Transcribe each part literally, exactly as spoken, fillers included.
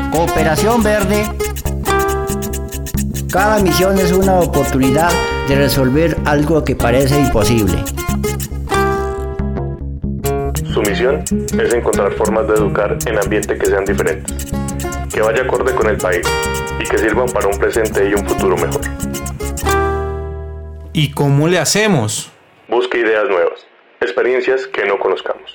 Cooperación Verde. Cada misión es una oportunidad de resolver algo que parece imposible. Su misión es encontrar formas de educar en ambientes que sean diferentes, que vaya acorde con el país y que sirvan para un presente y un futuro mejor. ¿Y cómo le hacemos? Busque ideas nuevas, experiencias que no conozcamos.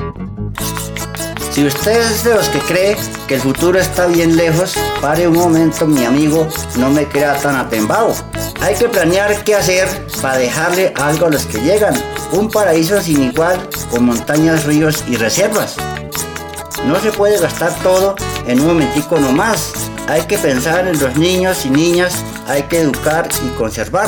Si usted es de los que cree que el futuro está bien lejos, pare un momento, mi amigo, no me crea tan apembado. Hay que planear qué hacer para dejarle algo a los que llegan. Un paraíso sin igual, con montañas, ríos y reservas. No se puede gastar todo en un momentico nomás. Hay que pensar en los niños y niñas, hay que educar y conservar.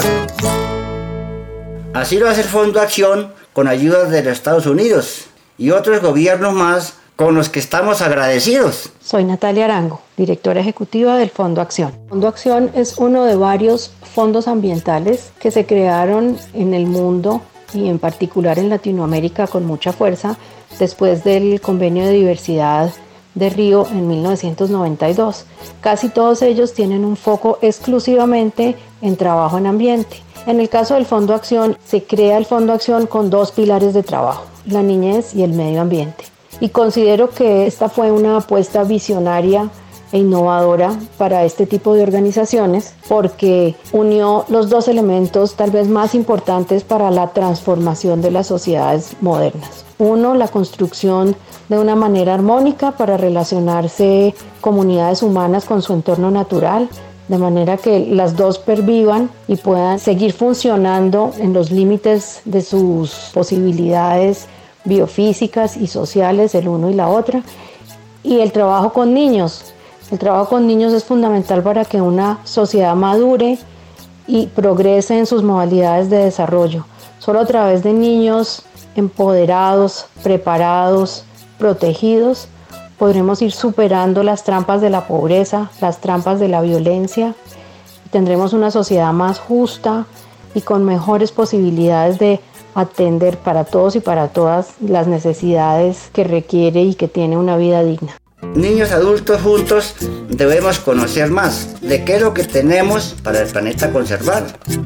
Así lo hace el Fondo Acción con ayuda de los Estados Unidos y otros gobiernos más con los que estamos agradecidos. Soy Natalia Arango, directora ejecutiva del Fondo Acción. Fondo Acción es uno de varios fondos ambientales que se crearon en el mundo y en particular en Latinoamérica con mucha fuerza después del Convenio de Diversidad de Río en mil novecientos noventa y dos. Casi todos ellos tienen un foco exclusivamente en trabajo en ambiente. En el caso del Fondo Acción, se crea el Fondo Acción con dos pilares de trabajo, la niñez y el medio ambiente. Y considero que esta fue una apuesta visionaria e innovadora para este tipo de organizaciones porque unió los dos elementos tal vez más importantes para la transformación de las sociedades modernas. Uno, la construcción de una manera armónica para relacionarse comunidades humanas con su entorno natural, de manera que las dos pervivan y puedan seguir funcionando en los límites de sus posibilidades biofísicas y sociales, el uno y la otra. Y el trabajo con niños. El trabajo con niños es fundamental para que una sociedad madure y progrese en sus modalidades de desarrollo. Solo a través de niños empoderados, preparados, protegidos, podremos ir superando las trampas de la pobreza, las trampas de la violencia. Tendremos una sociedad más justa y con mejores posibilidades de atender para todos y para todas las necesidades que requiere y que tiene una vida digna. Niños adultos juntos debemos conocer más de qué es lo que tenemos para el planeta conservar.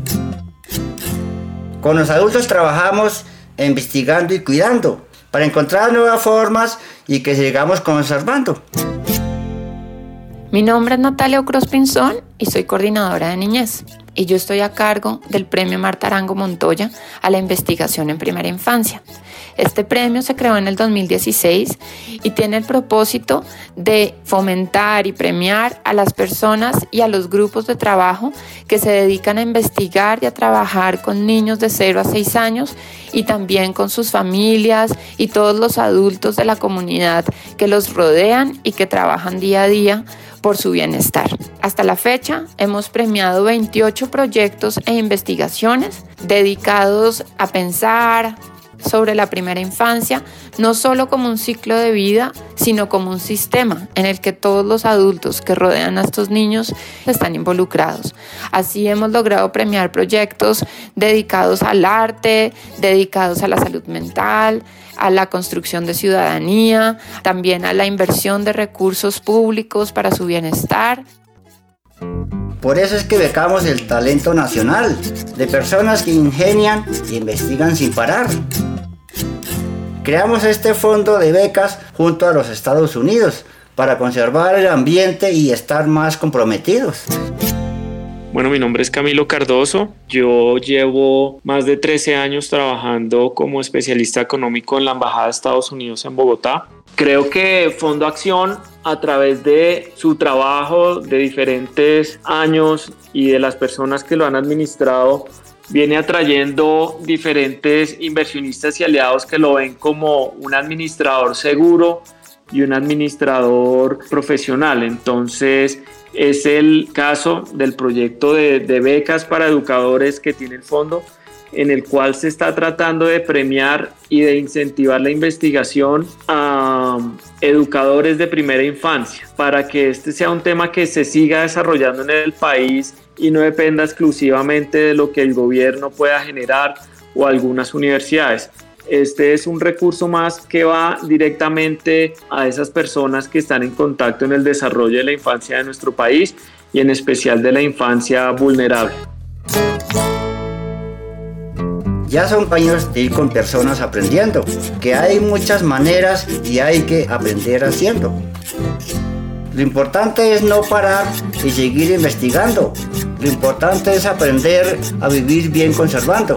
Con los adultos trabajamos investigando y cuidando para encontrar nuevas formas y que sigamos conservando. Mi nombre es Natalia Ocros Pinzón y soy coordinadora de niñez. Y yo estoy a cargo del Premio Marta Arango Montoya a la investigación en primera infancia. Este premio se creó en el dos mil dieciséis y tiene el propósito de fomentar y premiar a las personas y a los grupos de trabajo que se dedican a investigar y a trabajar con niños de cero a seis años y también con sus familias y todos los adultos de la comunidad que los rodean y que trabajan día a día por su bienestar. Hasta la fecha hemos premiado veintiocho proyectos e investigaciones dedicados a pensar sobre la primera infancia, no solo como un ciclo de vida, sino como un sistema en el que todos los adultos que rodean a estos niños están involucrados. Así hemos logrado premiar proyectos dedicados al arte, dedicados a la salud mental, a la construcción de ciudadanía, también a la inversión de recursos públicos para su bienestar. Por eso es que becamos el talento nacional de personas que ingenian e investigan sin parar. Creamos este fondo de becas junto a los Estados Unidos para conservar el ambiente y estar más comprometidos. Bueno, mi nombre es Camilo Cardoso. Yo llevo más de trece años trabajando como especialista económico en la Embajada de Estados Unidos en Bogotá. Creo que Fondo Acción, a través de su trabajo de diferentes años y de las personas que lo han administrado, viene atrayendo diferentes inversionistas y aliados que lo ven como un administrador seguro y un administrador profesional. Entonces, es el caso del proyecto de, de becas para educadores que tiene el fondo, en el cual se está tratando de premiar y de incentivar la investigación a educadores de primera infancia, para que este sea un tema que se siga desarrollando en el país y no dependa exclusivamente de lo que el gobierno pueda generar o algunas universidades. Este es un recurso más que va directamente a esas personas que están en contacto en el desarrollo de la infancia de nuestro país y en especial de la infancia vulnerable. Ya son años de ir con personas aprendiendo, que hay muchas maneras y hay que aprender haciendo. Lo importante es no parar y seguir investigando. Lo importante es aprender a vivir bien conservando.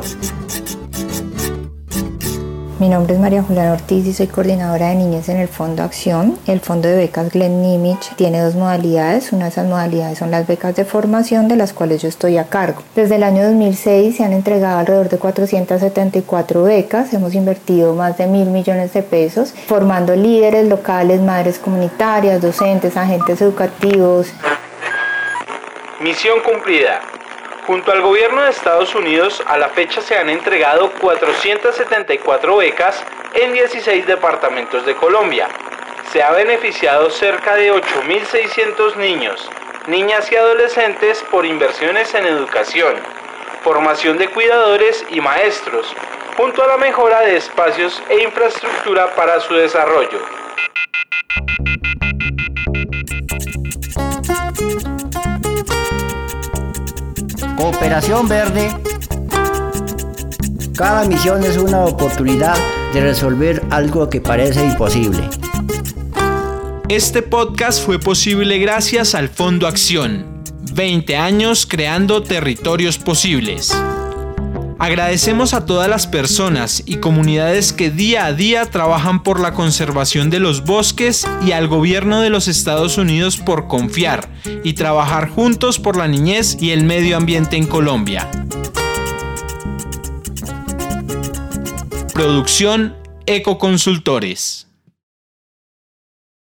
Mi nombre es María Juliana Ortiz y soy coordinadora de niñez en el Fondo Acción. El Fondo de Becas Glenn Nimich tiene dos modalidades. Una de esas modalidades son las becas de formación, de las cuales yo estoy a cargo. Desde el año dos mil seis se han entregado alrededor de cuatrocientas setenta y cuatro becas. Hemos invertido más de mil millones de pesos formando líderes locales, madres comunitarias, docentes, agentes educativos. Misión cumplida. Junto al gobierno de Estados Unidos, a la fecha se han entregado cuatrocientas setenta y cuatro becas en dieciséis departamentos de Colombia. Se ha beneficiado cerca de ocho mil seiscientos niños, niñas y adolescentes por inversiones en educación, formación de cuidadores y maestros, junto a la mejora de espacios e infraestructura para su desarrollo. Cooperación Verde. Cada misión es una oportunidad de resolver algo que parece imposible. Este podcast fue posible gracias al Fondo Acción. veinte años creando territorios posibles. Agradecemos a todas las personas y comunidades que día a día trabajan por la conservación de los bosques y al gobierno de los Estados Unidos por confiar y trabajar juntos por la niñez y el medio ambiente en Colombia. Producción Ecoconsultores.